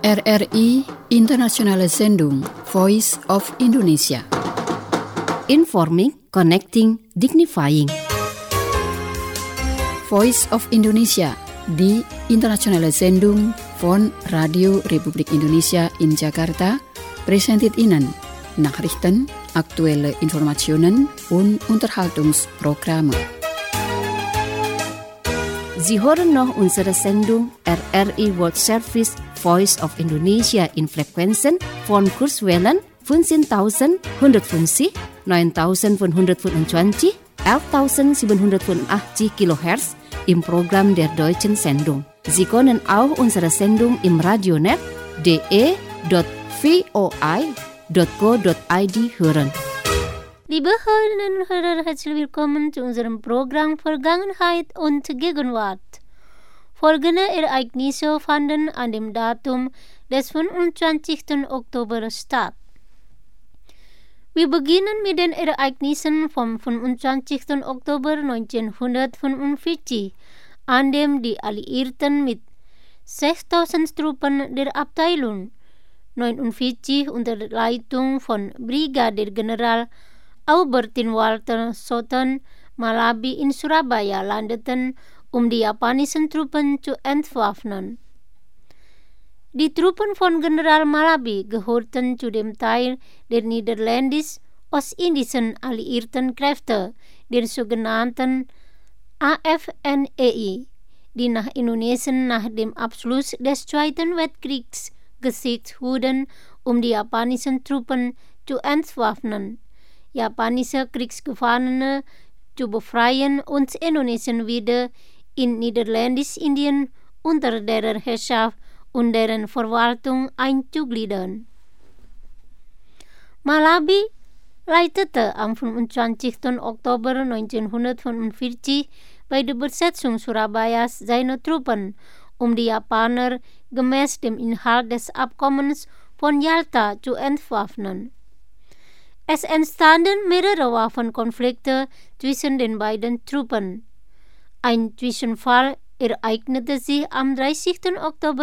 RRI Internationale Sendung Voice of Indonesia. Informing, connecting, dignifying. Voice of Indonesia di Internationale Sendung von Radio Republik Indonesia in Jakarta presented Ihnen Nachrichten, aktuelle Informationen und Unterhaltungsprogramme. Sie hören noch unsere Sendung RRI World Service Voice of Indonesia in Frequenzen von Kurzwellen 15.150, 9.525, 11.785 kHz im Programm der Deutschen Sendung. Sie können auch unsere Sendung im Radionet de.voi.co.id hören. Liebe Hörerinnen und Hörer, herzlich willkommen zu unserem Programm Vergangenheit und Gegenwart. Folgende Ereignisse fanden an dem Datum des 25. Oktober statt. Wir beginnen mit den Ereignissen vom 25. Oktober 1945, an dem die Alliierten mit 6.000 Truppen der Abteilung 49 unter der Leitung von Brigadegeneral Aubertin Walter Soton Malabi in Surabaya landeten, um die japanischen Truppen zu entwaffnen. Die Truppen von General Malabi gehörten zu dem Teil der niederländisch-ostindischen alliierten Kräfte, der sogenannten AFNEI, die nach Indonesien nach dem Abschluss des Zweiten Weltkriegs geschickt wurden, um die japanischen Truppen zu entwaffnen, japanische Kriegsgefangene zu befreien und Indonesien wieder in Niederländisch-Indien unter deren Herrschaft und deren Verwaltung einzugliedern. Malabi leitete am 25. Oktober 1945 bei der Besetzung Surabayas seine Truppen, um die Japaner gemäß dem Inhalt des Abkommens von Yalta zu entwaffnen. Es entstanden mehrere Waffenkonflikte zwischen den beiden Truppen. Ein Zwischenfall ereignete sich am 30. Oktober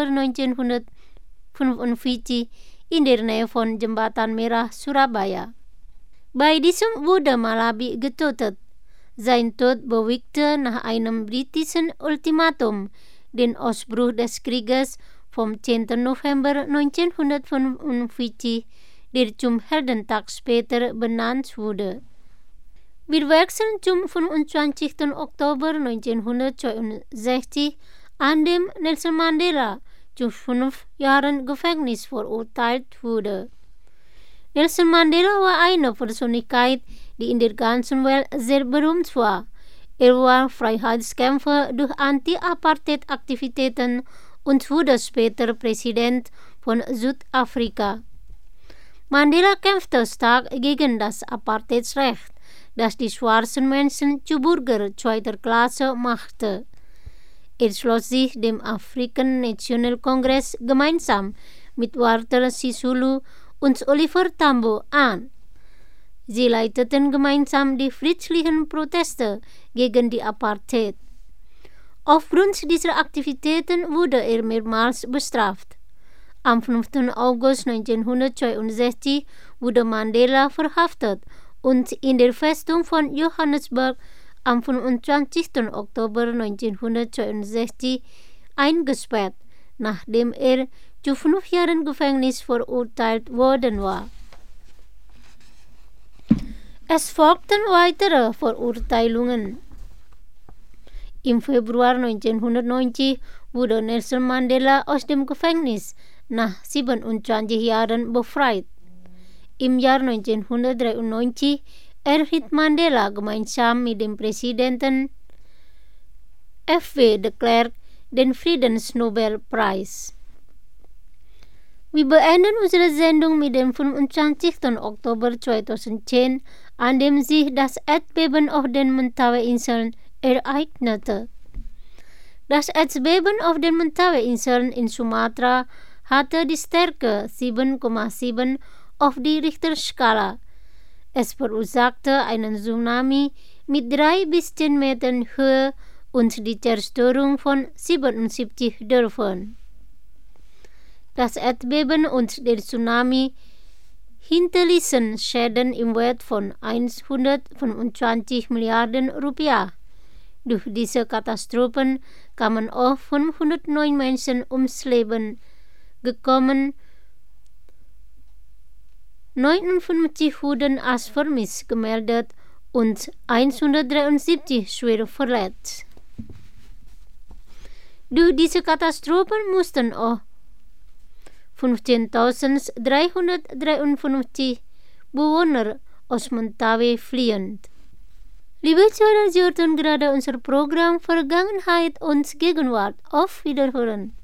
1945 in der Nähe von Jembatan Merah, Surabaya. Bei diesem wurde Malabi getötet. Sein Tod bewirkte nach einem britischen Ultimatum den Ausbruch des Krieges vom 10. November 1945, der zum Heldentag später benannt wurde. Wir wechseln zum 25. Oktober 1962, an dem Nelson Mandela zu 5 Jahren Gefängnis verurteilt wurde. Nelson Mandela war eine Persönlichkeit, die in der ganzen Welt sehr berühmt war. Er war Freiheitskämpfer durch Anti-Apartheid-Aktivitäten und wurde später Präsident von Südafrika. Mandela kämpfte stark gegen das Apartheidsrecht, das die schwarzen Menschen zu Bürger zweiter Klasse machte. Er schloss sich dem African National Congress gemeinsam mit Walter Sisulu und Oliver Tambo an. Sie leiteten gemeinsam die friedlichen Proteste gegen die Apartheid. Aufgrund dieser Aktivitäten wurde er mehrmals bestraft. Am 5. August 1962 wurde Mandela verhaftet und in der Festung von Johannesburg am 25. Oktober 1962 eingesperrt, nachdem er zu 5 Jahren Gefängnis verurteilt worden war. Es folgten weitere Verurteilungen. Im Februar 1990 wurde Nelson Mandela aus dem Gefängnis nach 27 Jahren befreit. Im Jahr 1993 erhielt Mandela gemeinsam mit dem Präsidenten F.W. de Klerk den Friedensnobelpreis. Wir beenden unsere Sendung mit dem 25. Oktober 2010, an dem sich das Erdbeben auf den Mentawai-Inseln ereignete. Das Erdbeben auf den Mentawai-Inseln in Sumatra hatte die Stärke 7,7 auf die Richterskala. Es verursachte einen Tsunami mit 3 bis 10 Metern Höhe und die Zerstörung von 77 Dörfern. Das Erdbeben und der Tsunami hinterließen Schäden im Wert von 125 Milliarden Rupiah. Durch diese Katastrophen kamen auch 509 Menschen ums Leben gekommen. 59 wurden als vermisst gemeldet und 173 schwer verletzt. Durch diese Katastrophen mussten auch 15.353 Bewohner aus Mentawai fliehen. Liebe Zuhörer, Sie hörten gerade unser Programm Vergangenheit und Gegenwart. Auf Wiederhören.